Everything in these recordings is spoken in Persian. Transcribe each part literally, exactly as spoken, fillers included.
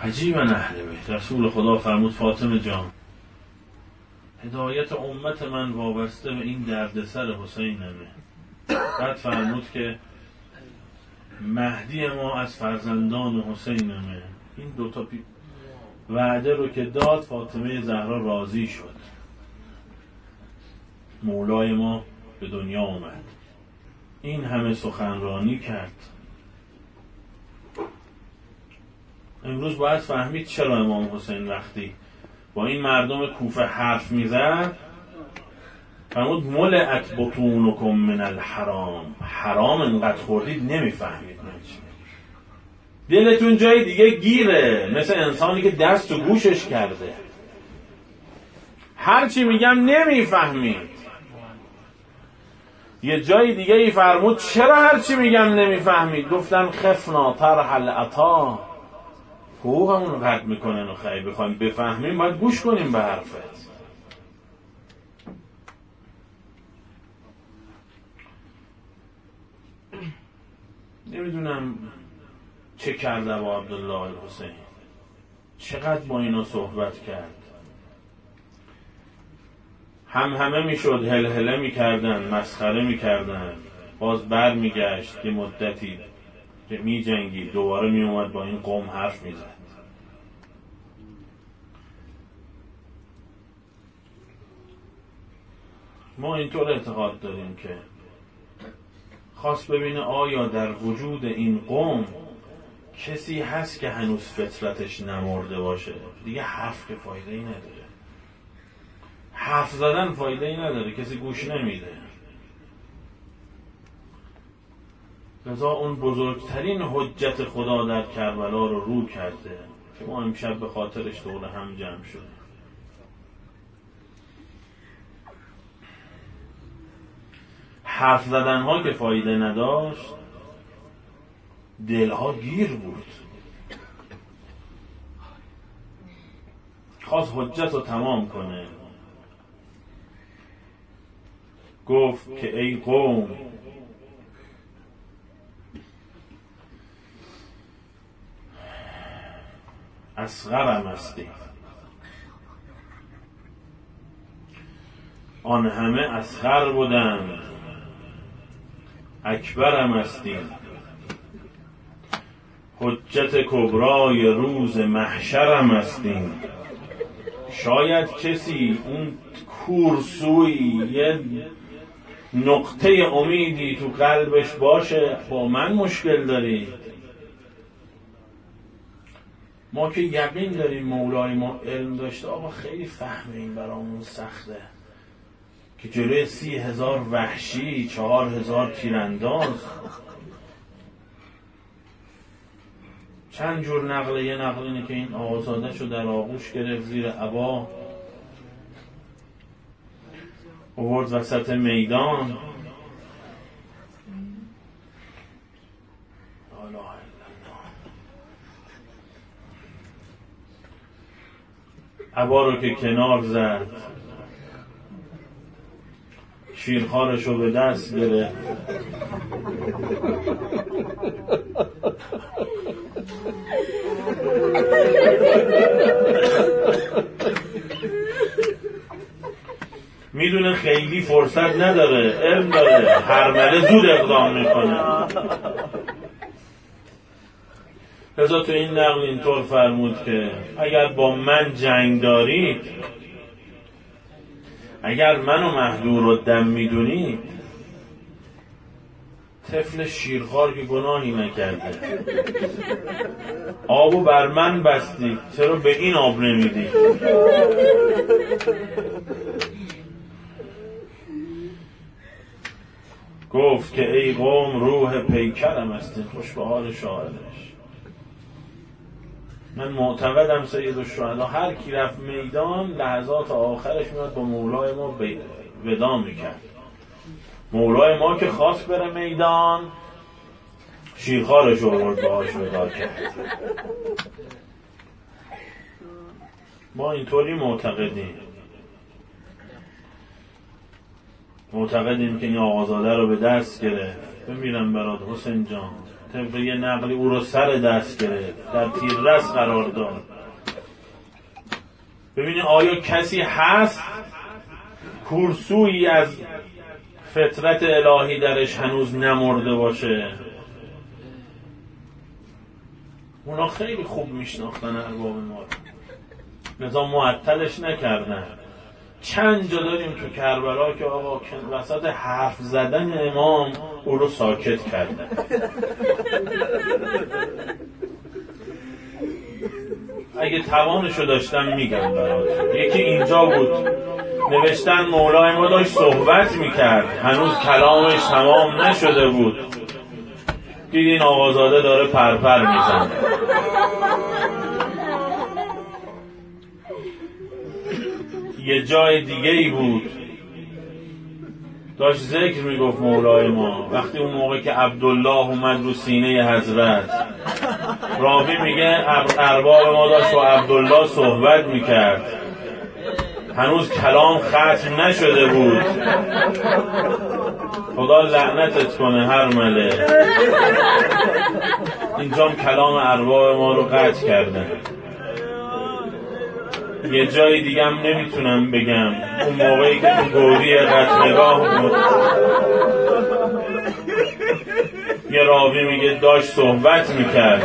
عجیبا اهل بیت. رسول خدا فرمود فاطمه جان، هدایت امت من وابسته به این دردسر حسینمه. بعد فرمود که مهدی ما از فرزندان حسینمه. این دوتا پی... وعده رو که داد، فاطمه زهرا راضی شد. مولای ما به دنیا اومد، این همه سخنرانی کرد. امروز باید فهمید چرا امام حسین وقتی با این مردم کوفه حرف میزد فرمود ملئت بطونکم من الحرام. حرام انقدر خوردید نمیفهمید من چی. دلتون جای دیگه گیره، مثل انسانی که دست و گوشش کرده. هرچی میگم نمیفهمید. یه جای دیگه ای فرمود چرا هرچی میگم نمیفهمید؟ گفتن خفنا طرح العطا. حقوقمون رو قطع میکنن و خیلی بخوایم بفهمیم باید گوش کنیم به حرفت. نمیدونم چه کرده با عبدالله الحسین، چقدر با اینا صحبت کرد. هم همه میشد، هل هله میکردن، مسخره میکردن، باز بر میگشت که مدتی که می جنگید دوباره می اومد با این قوم حرف می زد. ما اینطور اعتقاد داریم که خواست ببینه آیا در وجود این قوم کسی هست که هنوز فطرتش نمرده باشه. دیگه حرف که فایده ای نداره، حرف زدن فایده ای نداره، کسی گوش نمیده. لذا اون بزرگترین حجت خدا در کربلا رو رو کرده که ما امشب به خاطرش دور هم جمع شدیم. حرف زدن ها که فایده نداشت، دلها گیر بود. خواست حجت رو تمام کنه. گفت که ای قوم، اصغرم هستی، آن همه اصغر بودند، اکبرم هستی. حجت کبرای روز محشرم هستیم. شاید کسی اون کورسوی یه نقطه امیدی تو قلبش باشه، با من مشکل داری. ما که یقین داریم مولای ما علم داشته، آقا خیلی فهم این برامون سخته که جلوی سی هزار وحشی، چهار هزار تیرانداز، چند جور نقله. یه نقل اینه که این آقازاده شو در آغوش گرفت، زیر عبا آورد وسط میدان. عبا رو که کنار زد، شیرخوارش رو به دست گرفت، میدونه خیلی فرصت نداره، علم داره، هرمله زود اقدام میکنه. لذا تو این نقل اینطور فرمود که اگر با من جنگ دارید، اگر منو مهجور و دم میدونید، طفل شیرخوار که گناهی نکرده، آبو بر من بستید، چرا به این آب نمیدید؟ گفت که ای قوم، روح پیکرم هستید. خوش به حال شاعرش. من معتقدم سید الشهدا هر کی رفت میدان لحظات آخرش میاد با مولای ما ودا میکرد. مولای ما که خواست بره میدان، شیرخوارش آورد باهاش ودا کرد. ما اینطوری معتقدیم معتقدیم که این آقازاده رو به دست گرفت. بمیرم برات حسین جان، طبق یه نقلی او رو سر دست گرفت، در تیررس قرار داد. ببینید آیا کسی هست کورسویی از فطرت الهی درش هنوز نمرده باشه؟ اونا خیلی خوب میشناختن ارباب ما رو، لذا معطلش نکردن. چند جا داریم تو کربلا که آقا وسط حرف زدن امام او رو ساکت کردن. اگه توانشو داشتم میگم براتون. یکی اینجا بود نوشتن مولای ما داشت صحبت میکرد، هنوز کلامش تمام نشده بود، دیدین آقازاده داره پرپر میزنه. یه جای دیگه ای بود داشت ذکر میگفت مولای ما، وقتی اون موقع که عبدالله اومد رو سینه حضرت، راوی میگه ارباب ما داشت با عبدالله صحبت میکرد، هنوز کلام ختم نشده بود. خدا لعنتت کنه هر مله، اینجام کلام ارباب ما رو قطع کردن. یه جای دیگه هم نمیتونم بگم، اون موقعی که تو گوری قتلگاه بود یه راوی میگه داشت صحبت میکرد.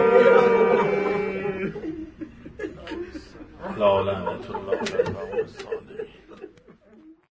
لا لعنت الله.